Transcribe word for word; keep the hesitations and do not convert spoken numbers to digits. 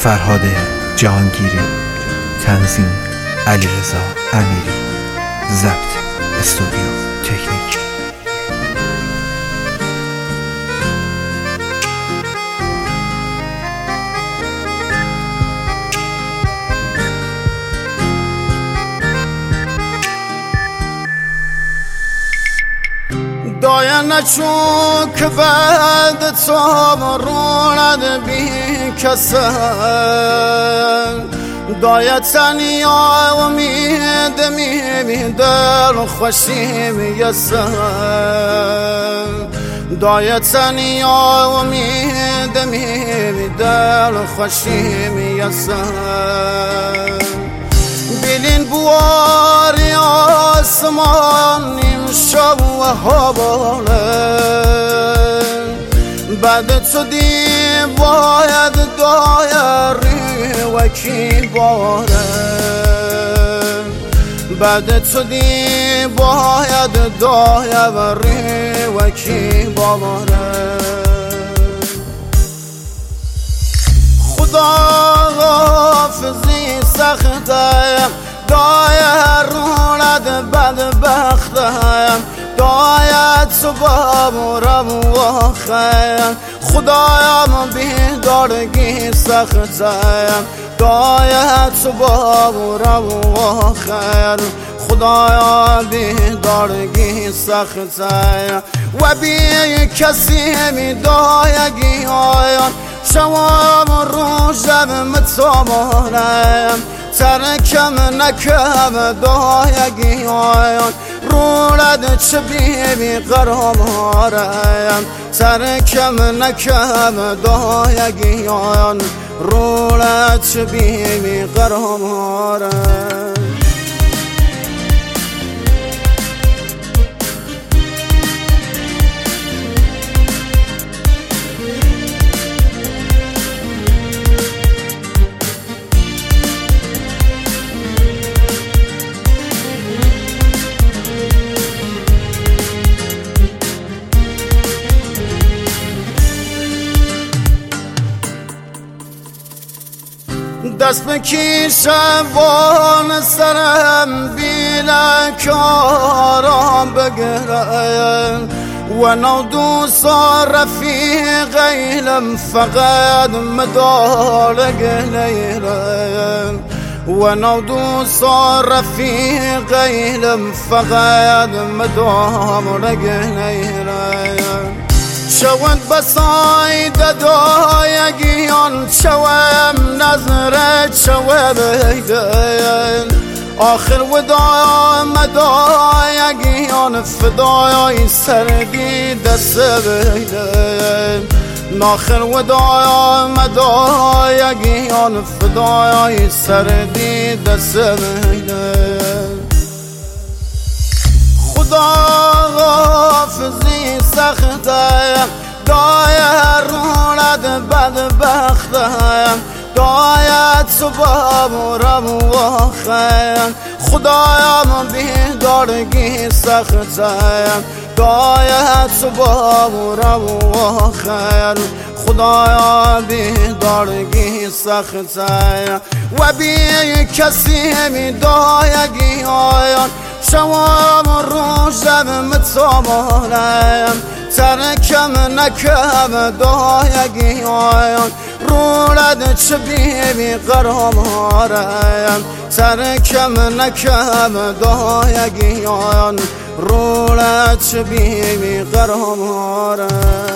فرهاد جهانگیری، تنظیم علیرضا امیری، ضبط استودیو تکنیک. دایم چون که بعد تو روند بی کسن داید تنیا امید میمی دل خوشی میسن داید تنیا امید میمی دل خوشی میسن بلین بواری آسمان نیم شب و حواله بعد تو دی باید دایری و کی باره بعد تو دی باید دایری و کی باره خدا حافظی سختم دایر روند بدبختم داید صبحم و خیم خدایم بیدارگی سختم داید صبحم و خیر خدایا بیدارگی سختم و بی کسی می دایگی آیان شوام روزم متامانم ترکم نکم دایگی آیان رولد چه بیمی قرامارم ترکم نکم دایگی آیان رولد چه بیمی قرامارم دست بکشم وان سرم بیله کارم بگرم و نو دوست رفیق ایلم فقط مدال گلیرم و نو دوست رفیق ایلم فقط مدال گلیرم شوند بساید دایگیان شوم نظر شو بیدن آخر ودایا مدایگیان فدایای سردی دست بیدن آخر ودایا مدایگیان فدایای سردی دست بیدن خدا حافظی سختم دایر روند بدبختم داید صبحم و خیم خدایم بیدارگی سختم داید صبحم و خیر خدایا بیدارگی سختم و بی کسی می دایگی آیان شوام روزم متامانم ترکم نکم دایگی آیان رولد چه بیمی قرامارم ترکم نکم دایگی آیان رولد چه بیمی قرامارم